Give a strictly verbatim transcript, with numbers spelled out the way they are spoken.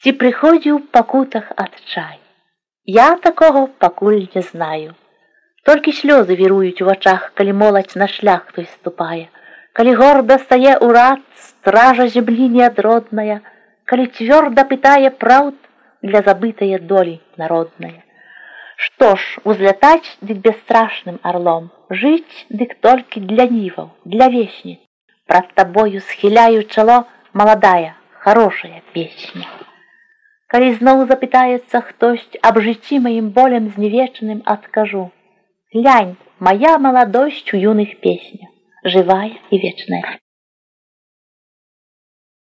Ці прыходзіў ў пакутах адчай? Я такого пакуль не знаю. Толькі слёзы віруюць у вачах, калі моладзь на шлях той ступае, калі горда стае ўрад, стража зямлі неадродная, калі цвёрда пытае праўд для забытае долі народнае. Што ж, узлятаць дык бесстрашным арлом, жыць дык толькі для ніваў, для весніц. Прад табою схіляю чало, маладая, хорошая песня. Калі зноў запытаецца хтось аб жыцці маім болем зневечаным, адкажу: глянь, моя маладосць у юных песнях, жывая і вечная.